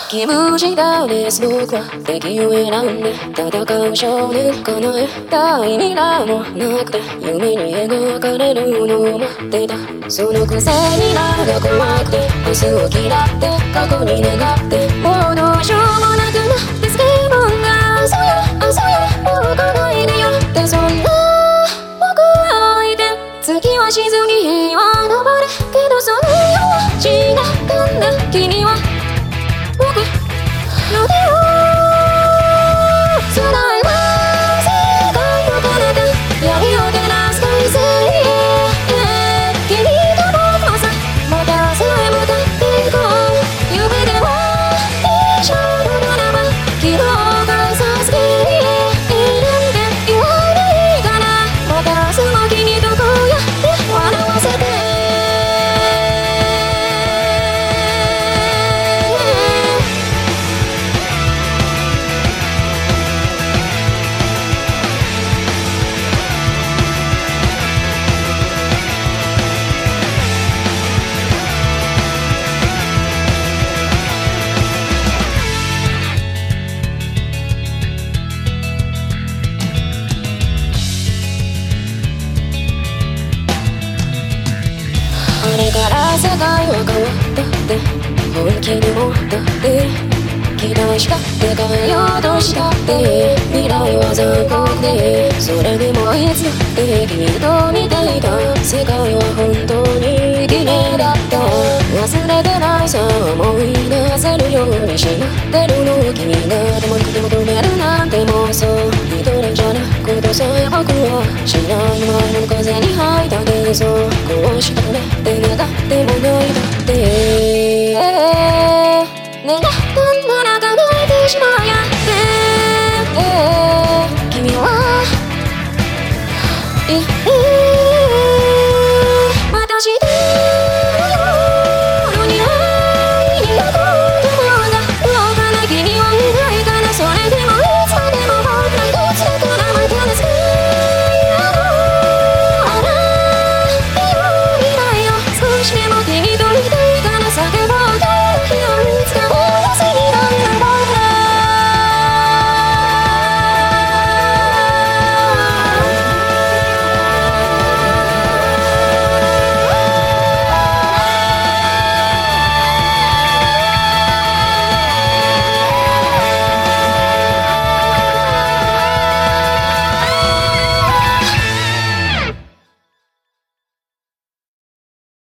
気分次第です僕は敵を選んで戦う少年叶えたい未来もなくて夢に描かれるのを待ってたそのくせ未来が怖くて明日を嫌って過去に願ってもうどうしようもなくなってスケボンが遊よもう来ないでよってそんな僕は相手月は沈み日は昇るけどそのよは違ったんだ君は僕の手を繋いだ世界の彼方闇を照らす大勢へ君と僕はさまたさえ向かっていこう夢では一緒のならば希望がさすけ選んで言わないかなまたその君とこうやって笑わせてあれから世界は変わったって本気で思ったって期待したって変えようとしたって未来は残酷でそれでもいつだって君と見ていた世界は本当に綺麗だった忘れてないさ思い出せるようにしまってるの君がでもなくて求めるなんて妄想一人じゃなことさえ僕は知らない前の風に吐いた幻想こうしたくなって願ってもないだって願った